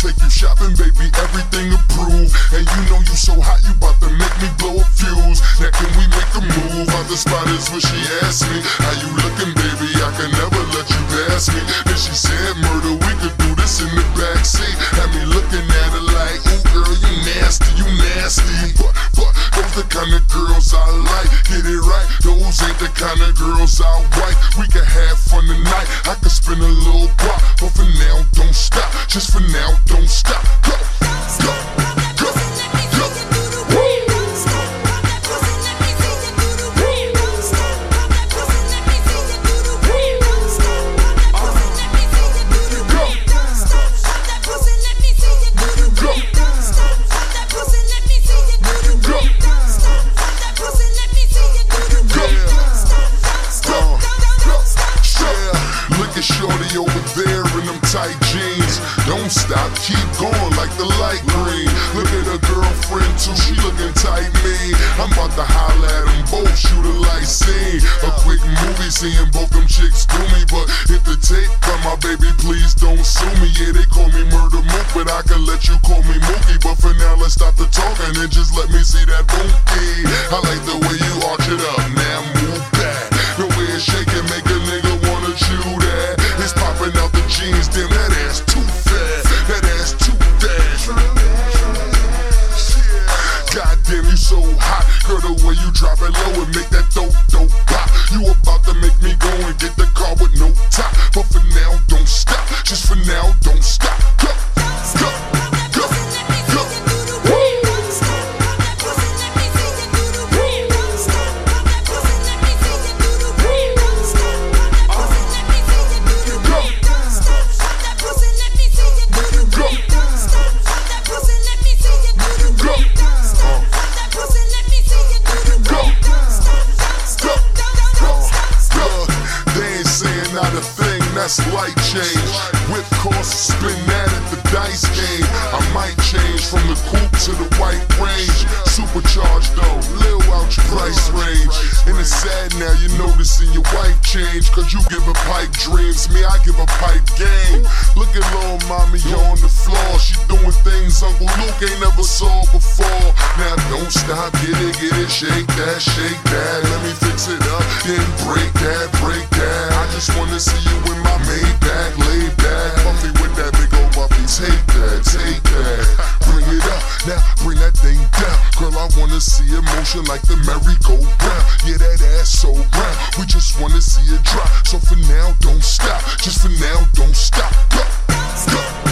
take you shopping, baby, everything approved. And you know you so hot, you bout to make me blow a fuse. Now can we make a move? Other spot is what she asked me. How you looking, baby? I can never let you pass me. Then she said, murder, we could do this in the backseat. Had me looking at her like, ooh girl, you nasty, you nasty. But those the kind of girls I like. Get it right, those ain't the kind of girls I like. We can have fun tonight, I can spin a little guap. But for now, don't stop, just for now, don't stop. Go, go, go, go. Shorty over there in them tight jeans. Don't stop, keep going like the light green. Look at her girlfriend too, she looking tight mean. I'm about to holler at them both, shoot a light scene. A quick movie seeing both them chicks do me. But if the tape come, my baby, please don't sue me. Yeah, they call me Murder Mook, but I can let you call me Mookie. But for now, let's stop the talking and just let me see that booty. I like the way you arch it up, now move back. The way it's shaking make a nigga wanna chew that. It's popping out the jeans, damn that ass too fat. That ass too fat. Goddamn, you so hot. Girl, the way you drop it low and make that dope pop. You about to make me go and get the car with no top. But for now, don't stop. Just for now, don't stop. Go, go, go, go. That's light change. Whip course, spin that at the dice game. I might change from the coupe to the white range. Supercharged though, little out your price range. And it's sad now you noticing your wife change. Cause you give a pipe dreams, me I give a pipe game. Look at little mommy on the floor. She doing things Uncle Luke ain't never saw before. Now don't stop, get it, shake that, shake that. Let me fix it up, then break that, break that. I just wanna see you in my Maybach, lay back, Buffy with that big old Buffy. Take that, bring it up, now bring that thing down. Girl, I wanna see emotion like the merry-go-round. Yeah, that ass so round, we just wanna see it drop. So for now, don't stop, just for now, don't stop. Go, go.